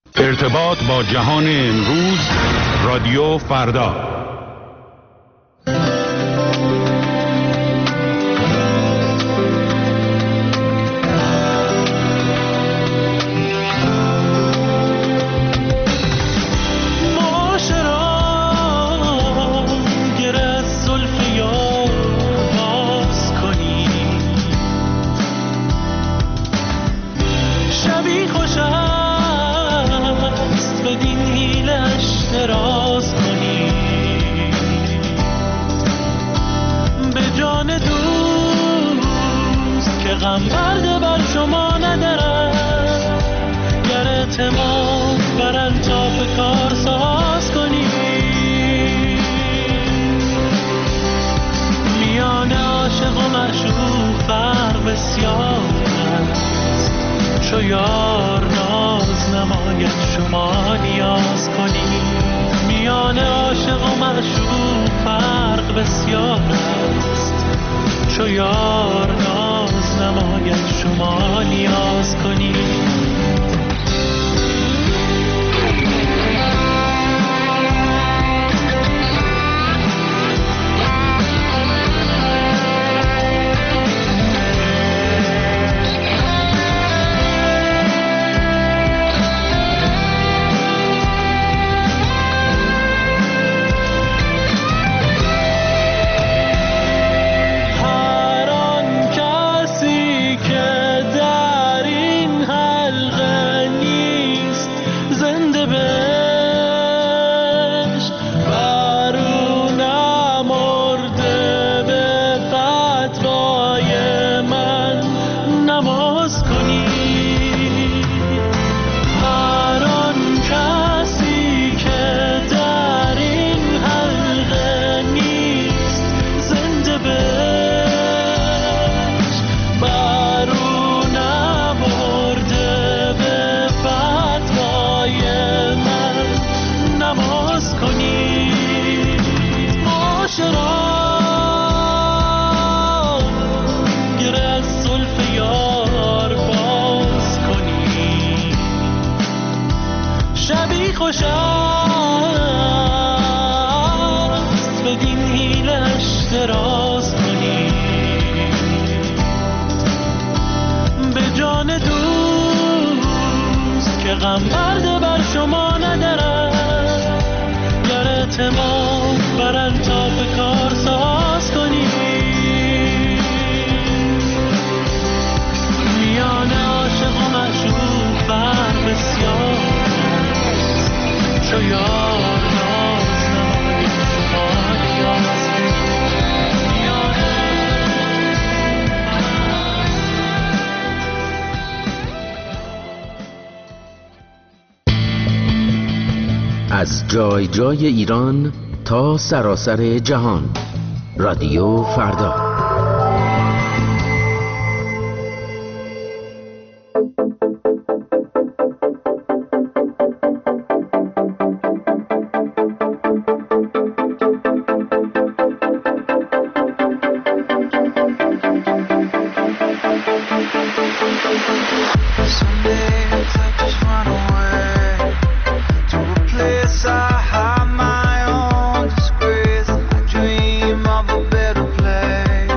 ارتباط با جهان امروز، رادیو فردا. از جای جای ایران تا سراسر جهان، رادیو فردا. I dream of a better place.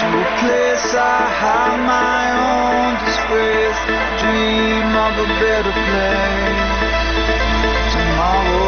to a place I hide my own disgrace, dream of a better place. Tomorrow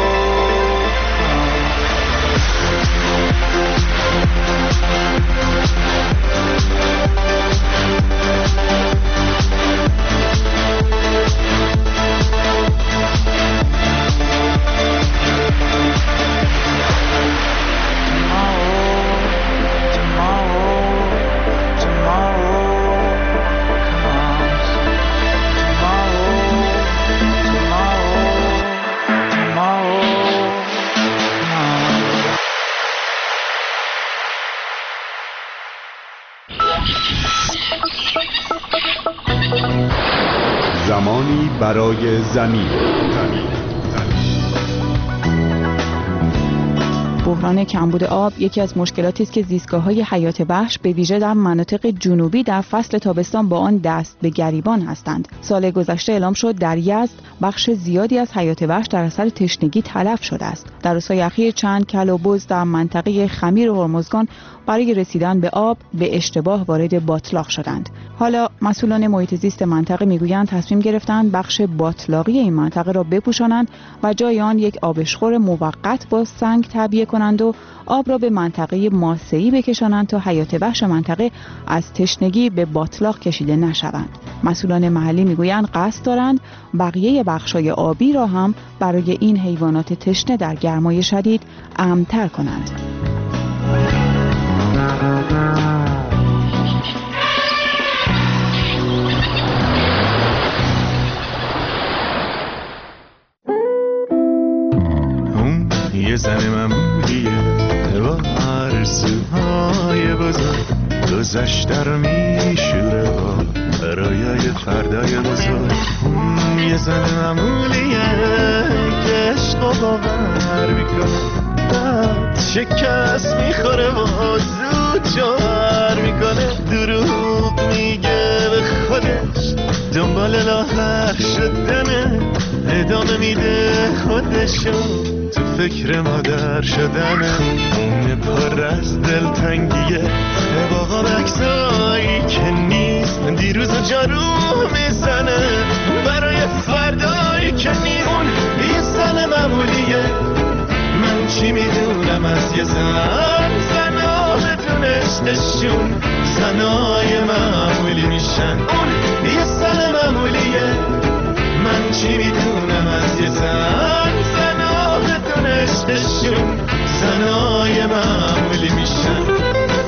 زمانی برای زمین. بحران کمبود آب یکی از مشکلاتی است که زیستگاه‌های حیات وحش به ویژه در مناطق جنوبی در فصل تابستان با آن دست به گریبان هستند. سال گذشته اعلام شد در یزد بخش زیادی از حیات وحش در اثر تشنگی تلف شده است. در روزهای اخیر چند کل و بز در منطقه خمیر و هرمزگان برای رسیدن به آب به اشتباه وارد باتلاق شدند. حالا مسئولان محیط زیست منطقه میگویند تصمیم گرفتند بخش باتلاقی این منطقه را بپوشانند و جای آن یک آبشخور موقت با سنگ تعبیه کنند و آب را به منطقه ماسه‌ای بکشانند تا حیات وحش منطقه از تشنگی به باتلاق کشیده نشوند. مسئولان محلی میگویند قصد دارند بقیه بخش‌های آبی را هم برای این حیوانات تشنه در گرمای شدید امن‌تر کنند. یه زن معمولیه با آرزوهای بزرگ، گذشته رو میشوره با برای فردای بزرگ. یه زن معمولیه که عشق و باور میکنه، بعد شکست میخوره و زود جوهر میکنه. دروغ میگه به خودش، دنبال لاغر شدنه، ادامه میده خودشو تو فکر مادر شدنه. پر از دلتنگیه باقا بکسایی که نیست، دیروز و جارو میزنه برای فردایی که نیست. اون یه زن معمولیه، من چی میدونم از یه زن. زنها بدون عشقشون زنای معمولی میشن. اون یه زن معمولیه، من چی میدونم از یه زن. زنها بدون عشقشون زنای معمولی میشن.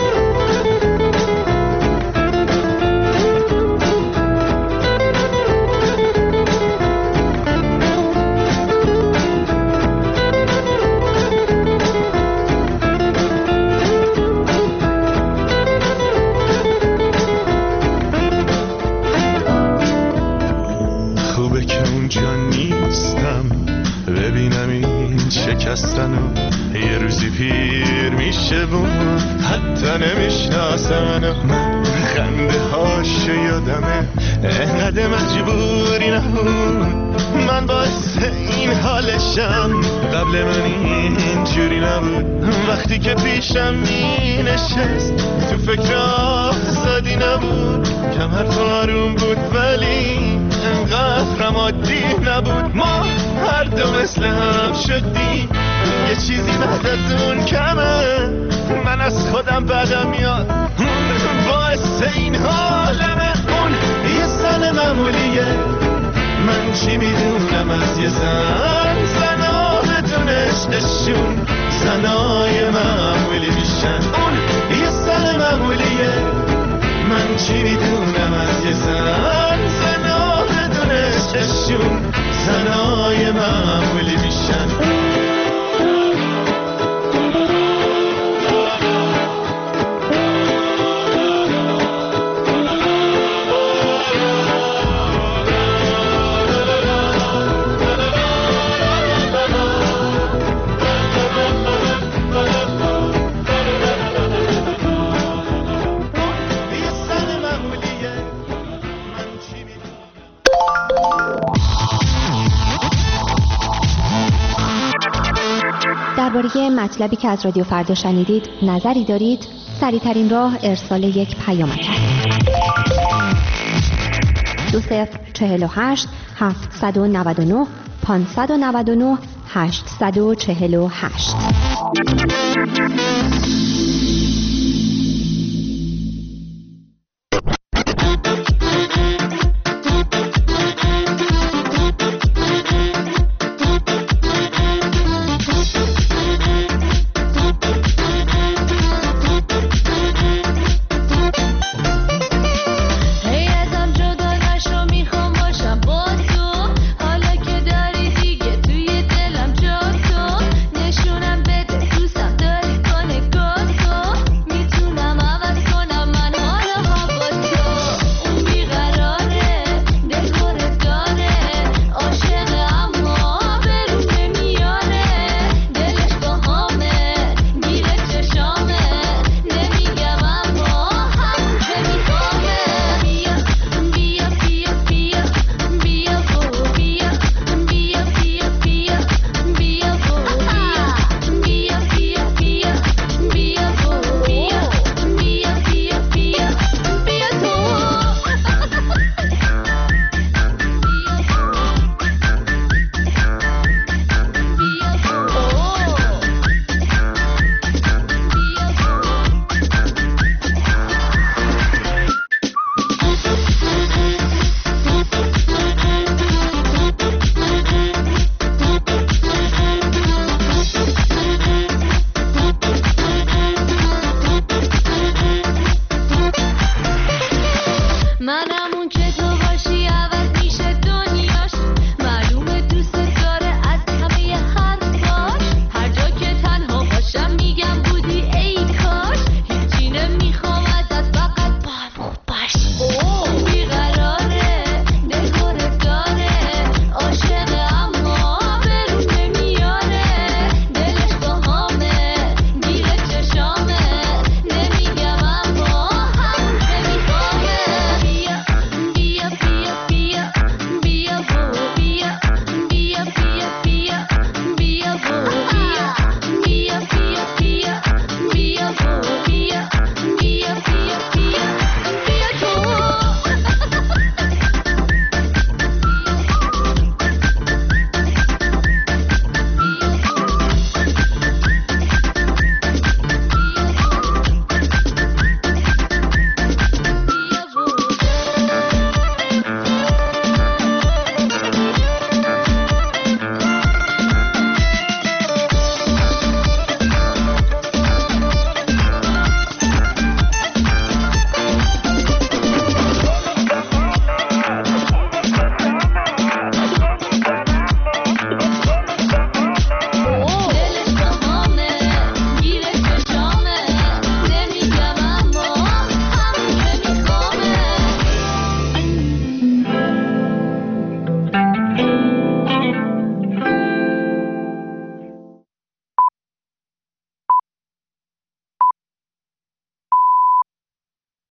خوبه که اونجا نیستم، ببینم این شکستن و یه روزی پیر میشه و حتی نمیشناسن. من خنده هاشو یادمه، انقدر مجبوری نبود، من باعث این حالشم. قبل من اینجوری نبود، وقتی که پیشم می نشست تو فکر آزادی نبود. کمر آروم بود ولی انقدرم عادی نبود. ما هر دو مثل هم شدیم، یه چیزی بعد از اون کمه. من از خودم بدم میاد، باعث این حالمه. اون یه زن معمولیه، من چی میدونم از یه زن. زنها بدون عشقشون زنای معمولی میشن. اون یه زن معمولیه، من چی میدونم از یه زن. زنها بدون عشقشون زنای معمولی میشن. درباره مطلبی که از رادیو فردا شنیدید نظری دارید؟ سریع‌ترین راه ارسال یک پیامک است. 2048 799 599 848.